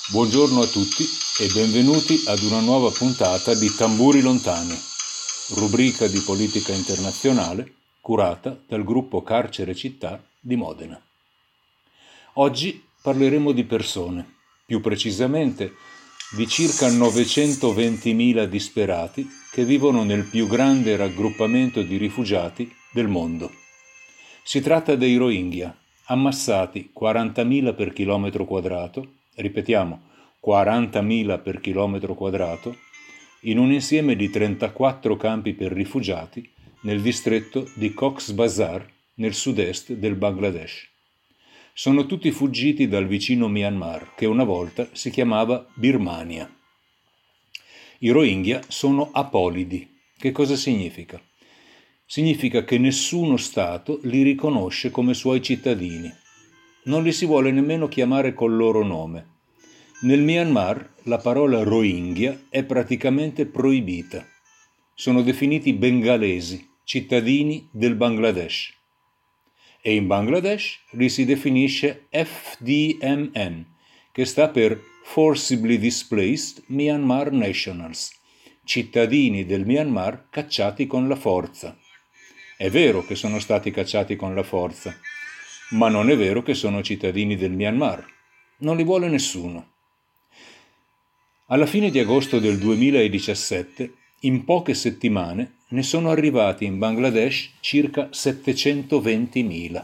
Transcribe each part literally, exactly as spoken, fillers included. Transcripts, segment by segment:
Buongiorno a tutti e benvenuti ad una nuova puntata di Tamburi Lontani, rubrica di politica internazionale curata dal gruppo Carcere Città di Modena. Oggi parleremo di persone, più precisamente di circa novecentoventimila disperati che vivono nel più grande raggruppamento di rifugiati del mondo. Si tratta dei Rohingya, ammassati quarantamila per chilometro quadrato, ripetiamo, quarantamila per chilometro quadrato, in un insieme di trentaquattro campi per rifugiati nel distretto di Cox's Bazar, nel sud-est del Bangladesh. Sono tutti fuggiti dal vicino Myanmar, che una volta si chiamava Birmania. I Rohingya sono apolidi. Che cosa significa? Significa che nessuno Stato li riconosce come suoi cittadini. Non li si vuole nemmeno chiamare col loro nome. Nel Myanmar la parola Rohingya è praticamente proibita. Sono definiti bengalesi, cittadini del Bangladesh. E in Bangladesh li si definisce F D M N, che sta per Forcibly Displaced Myanmar Nationals, cittadini del Myanmar cacciati con la forza. È vero che sono stati cacciati con la forza, ma non è vero che sono cittadini del Myanmar. Non li vuole nessuno. Alla fine di agosto del duemiladiciassette, in poche settimane, ne sono arrivati in Bangladesh circa settecentoventimila.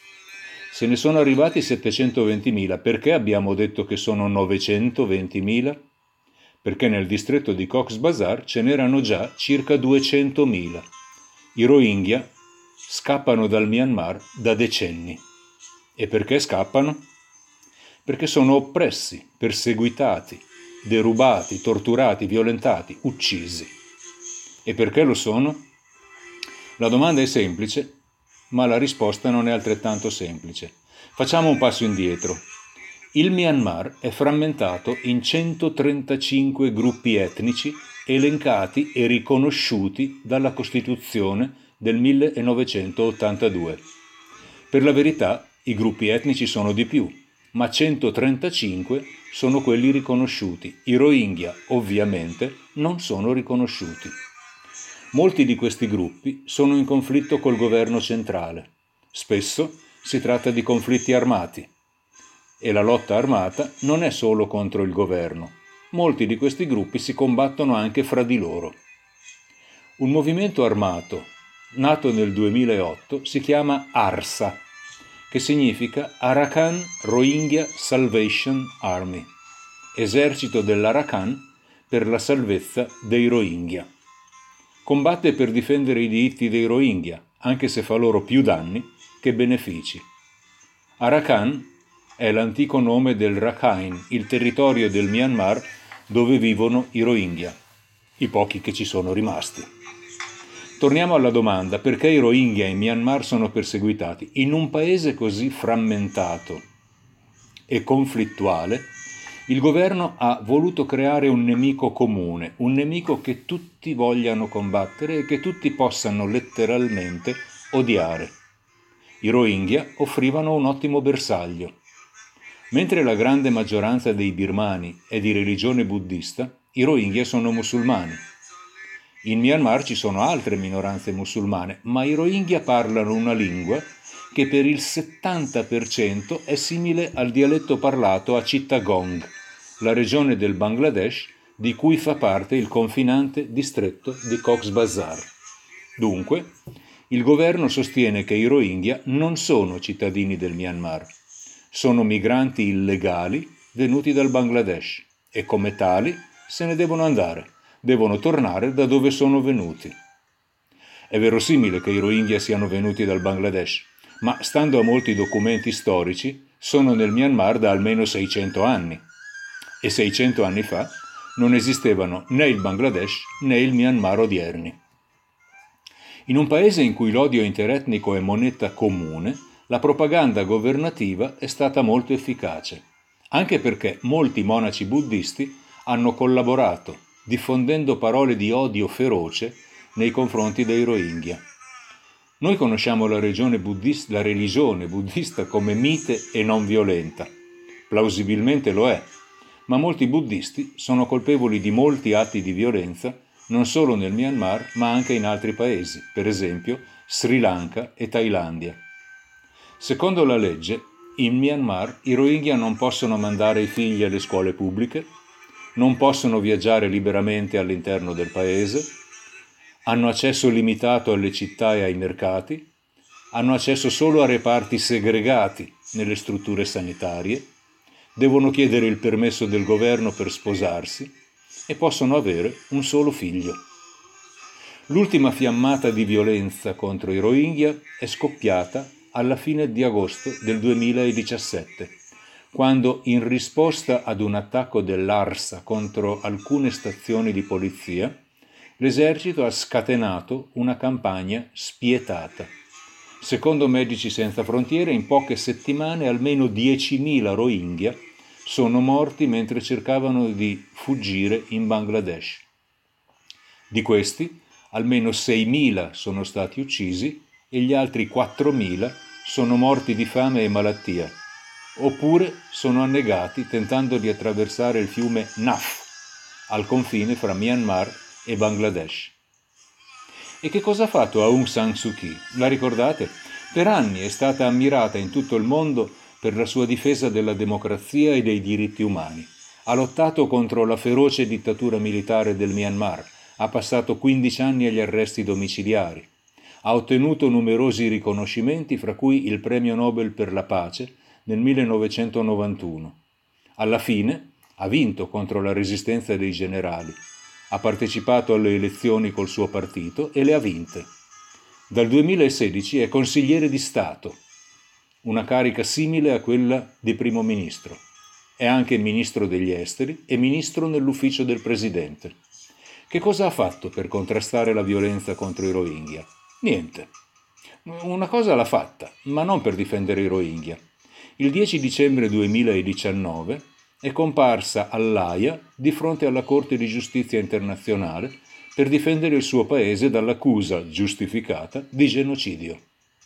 Se ne sono arrivati settecentoventimila, perché abbiamo detto che sono novecentoventimila? Perché nel distretto di Cox's Bazar ce n'erano già circa duecentomila. I Rohingya scappano dal Myanmar da decenni. E perché scappano? Perché sono oppressi, perseguitati, derubati, torturati, violentati, uccisi. E perché lo sono? La domanda è semplice, ma la risposta non è altrettanto semplice. Facciamo un passo indietro. Il Myanmar è frammentato in centotrentacinque gruppi etnici elencati e riconosciuti dalla Costituzione del millenovecentottantadue. Per la verità, i gruppi etnici sono di più, ma centotrentacinque sono quelli riconosciuti. I Rohingya, ovviamente, non sono riconosciuti. Molti di questi gruppi sono in conflitto col governo centrale. Spesso si tratta di conflitti armati. E la lotta armata non è solo contro il governo. Molti di questi gruppi si combattono anche fra di loro. Un movimento armato, nato nel duemilaotto, si chiama ARSA, che significa Arakan Rohingya Salvation Army, esercito dell'Arakan per la salvezza dei Rohingya. Combatte per difendere i diritti dei Rohingya, anche se fa loro più danni che benefici. Arakan è l'antico nome del Rakhine, il territorio del Myanmar dove vivono i Rohingya, i pochi che ci sono rimasti. Torniamo alla domanda: perché i Rohingya in Myanmar sono perseguitati? In un paese così frammentato e conflittuale, il governo ha voluto creare un nemico comune, un nemico che tutti vogliano combattere e che tutti possano letteralmente odiare. I Rohingya offrivano un ottimo bersaglio. Mentre la grande maggioranza dei birmani è di religione buddista, i Rohingya sono musulmani. In Myanmar ci sono altre minoranze musulmane, ma i Rohingya parlano una lingua che per il settanta per cento è simile al dialetto parlato a Chittagong, la regione del Bangladesh di cui fa parte il confinante distretto di Cox's Bazar. Dunque, il governo sostiene che i Rohingya non sono cittadini del Myanmar, sono migranti illegali venuti dal Bangladesh e come tali se ne devono andare, devono tornare da dove sono venuti. È verosimile che i Rohingya siano venuti dal Bangladesh, ma stando a molti documenti storici sono nel Myanmar da almeno seicento anni e seicento anni fa non esistevano né il Bangladesh né il Myanmar odierni. In un paese in cui l'odio interetnico è moneta comune, la propaganda governativa è stata molto efficace, anche perché molti monaci buddisti hanno collaborato, diffondendo parole di odio feroce nei confronti dei Rohingya. Noi conosciamo la, regione buddista, la religione buddista come mite e non violenta. Plausibilmente lo è, ma molti buddisti sono colpevoli di molti atti di violenza non solo nel Myanmar ma anche in altri paesi, per esempio Sri Lanka e Thailandia. Secondo la legge, in Myanmar i Rohingya non possono mandare i figli alle scuole pubbliche, non possono viaggiare liberamente all'interno del paese, hanno accesso limitato alle città e ai mercati, hanno accesso solo a reparti segregati nelle strutture sanitarie, devono chiedere il permesso del governo per sposarsi e possono avere un solo figlio. L'ultima fiammata di violenza contro i Rohingya è scoppiata alla fine di agosto del duemiladiciassette, quando in risposta ad un attacco dell'A R S A contro alcune stazioni di polizia, l'esercito ha scatenato una campagna spietata. Secondo Medici Senza Frontiere, in poche settimane almeno diecimila Rohingya sono morti mentre cercavano di fuggire in Bangladesh. Di questi, almeno seimila sono stati uccisi e gli altri quattromila sono morti di fame e malattia, oppure sono annegati tentando di attraversare il fiume Naf, al confine fra Myanmar e Bangladesh. E che cosa ha fatto Aung San Suu Kyi? La ricordate? Per anni è stata ammirata in tutto il mondo per la sua difesa della democrazia e dei diritti umani. Ha lottato contro la feroce dittatura militare del Myanmar, ha passato quindici anni agli arresti domiciliari, ha ottenuto numerosi riconoscimenti, fra cui il Premio Nobel per la pace nel millenovecentonovantuno. Alla fine ha vinto contro la resistenza dei generali, ha partecipato alle elezioni col suo partito e le ha vinte. Dal duemilasedici è consigliere di Stato, una carica simile a quella di primo ministro. È anche ministro degli esteri e ministro nell'ufficio del presidente. Che cosa ha fatto per contrastare la violenza contro i Rohingya? Niente. Una cosa l'ha fatta, ma non per difendere i Rohingya. Il dieci dicembre duemiladiciannove è comparsa all'Aia di fronte alla Corte di Giustizia internazionale per difendere il suo paese dall'accusa giustificata di genocidio.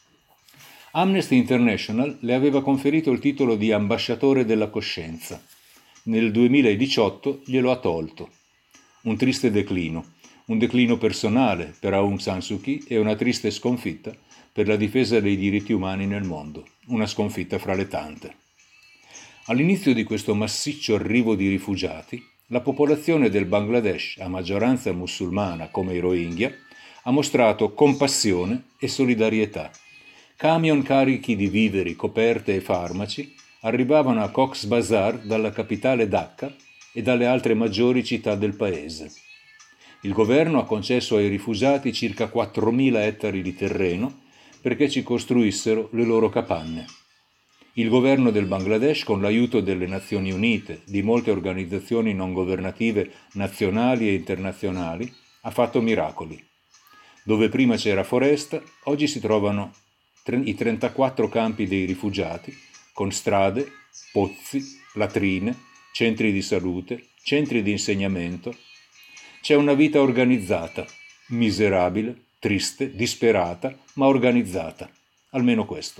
Amnesty International le aveva conferito il titolo di ambasciatore della coscienza. Nel duemiladiciotto glielo ha tolto. Un triste declino, un declino personale per Aung San Suu Kyi e una triste sconfitta per la difesa dei diritti umani nel mondo, una sconfitta fra le tante. All'inizio di questo massiccio arrivo di rifugiati, la popolazione del Bangladesh, a maggioranza musulmana come i Rohingya, ha mostrato compassione e solidarietà. Camion carichi di viveri, coperte e farmaci arrivavano a Cox's Bazar dalla capitale Dhaka e dalle altre maggiori città del paese. Il governo ha concesso ai rifugiati circa quattromila ettari di terreno perché ci costruissero le loro capanne. Il governo del Bangladesh, con l'aiuto delle Nazioni Unite, di molte organizzazioni non governative nazionali e internazionali, ha fatto miracoli. Dove prima c'era foresta, oggi si trovano i trentaquattro campi dei rifugiati, con strade, pozzi, latrine, centri di salute, centri di insegnamento. C'è una vita organizzata, miserabile, triste, disperata, ma organizzata. Almeno questo.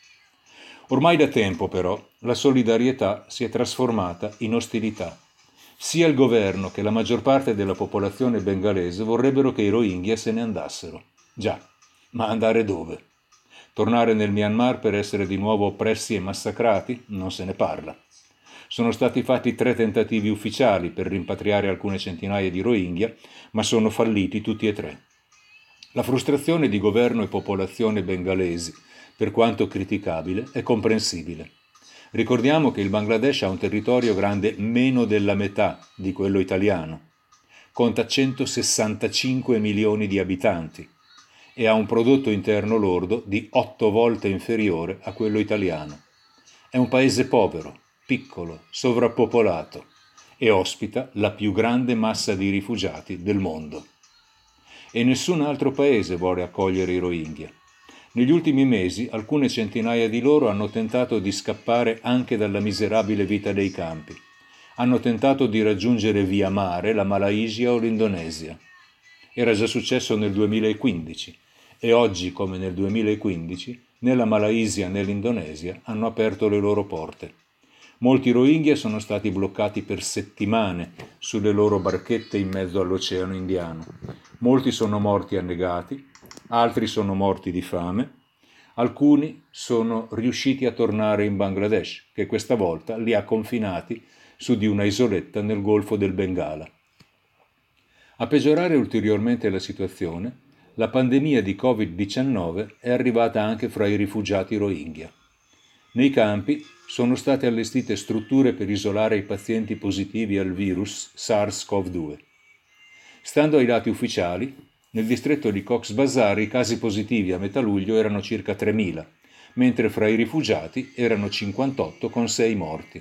Ormai da tempo, però, la solidarietà si è trasformata in ostilità. Sia il governo che la maggior parte della popolazione bengalese vorrebbero che i Rohingya se ne andassero. Già, ma andare dove? Tornare nel Myanmar per essere di nuovo oppressi e massacrati? Non se ne parla. Sono stati fatti tre tentativi ufficiali per rimpatriare alcune centinaia di Rohingya, ma sono falliti tutti e tre. La frustrazione di governo e popolazione bengalesi, per quanto criticabile, è comprensibile. Ricordiamo che il Bangladesh ha un territorio grande meno della metà di quello italiano, conta centosessantacinque milioni di abitanti e ha un prodotto interno lordo di otto volte inferiore a quello italiano. È un paese povero, piccolo, sovrappopolato e ospita la più grande massa di rifugiati del mondo. E nessun altro paese vuole accogliere i Rohingya. Negli ultimi mesi alcune centinaia di loro hanno tentato di scappare anche dalla miserabile vita dei campi. Hanno tentato di raggiungere via mare la Malaysia o l'Indonesia. Era già successo nel duemilaquindici e oggi, come nel duemilaquindici, né la Malaysia né l'Indonesia hanno aperto le loro porte. Molti Rohingya sono stati bloccati per settimane sulle loro barchette in mezzo all'Oceano Indiano. Molti sono morti annegati, altri sono morti di fame, alcuni sono riusciti a tornare in Bangladesh, che questa volta li ha confinati su di una isoletta nel Golfo del Bengala. A peggiorare ulteriormente la situazione, la pandemia di covid diciannove è arrivata anche fra i rifugiati Rohingya. Nei campi sono state allestite strutture per isolare i pazienti positivi al virus SARS-CoV due. Stando ai dati ufficiali, nel distretto di Cox's Bazar i casi positivi a metà luglio erano circa tremila, mentre fra i rifugiati erano cinquantotto con sei morti.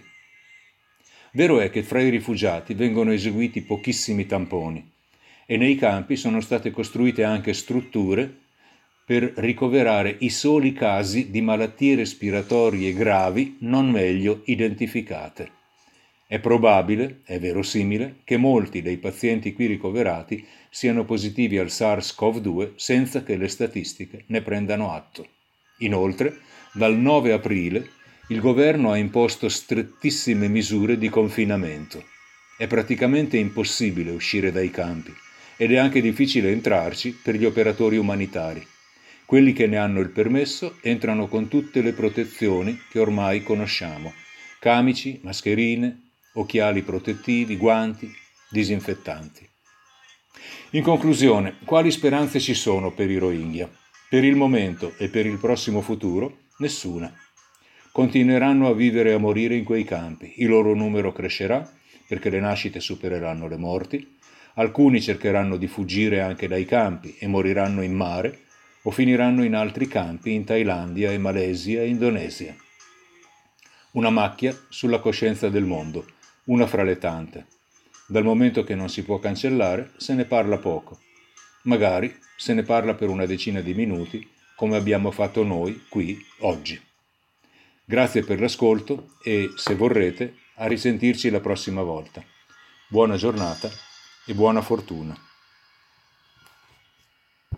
Vero è che fra i rifugiati vengono eseguiti pochissimi tamponi e nei campi sono state costruite anche strutture per ricoverare i soli casi di malattie respiratorie gravi non meglio identificate. È probabile, è verosimile, che molti dei pazienti qui ricoverati siano positivi al SARS-CoV due senza che le statistiche ne prendano atto. Inoltre, dal nove aprile il governo ha imposto strettissime misure di confinamento. È praticamente impossibile uscire dai campi ed è anche difficile entrarci per gli operatori umanitari. Quelli che ne hanno il permesso entrano con tutte le protezioni che ormai conosciamo: camici, mascherine, occhiali protettivi, guanti, disinfettanti. In conclusione, quali speranze ci sono per i Rohingya? Per il momento e per il prossimo futuro, nessuna. Continueranno a vivere e a morire in quei campi. Il loro numero crescerà perché le nascite supereranno le morti. Alcuni cercheranno di fuggire anche dai campi e moriranno in mare o finiranno in altri campi in Thailandia e Malesia e Indonesia. Una macchia sulla coscienza del mondo, una fra le tante. Dal momento che non si può cancellare, se ne parla poco. Magari se ne parla per una decina di minuti, come abbiamo fatto noi qui oggi. Grazie per l'ascolto e, se vorrete, a risentirci la prossima volta. Buona giornata e buona fortuna.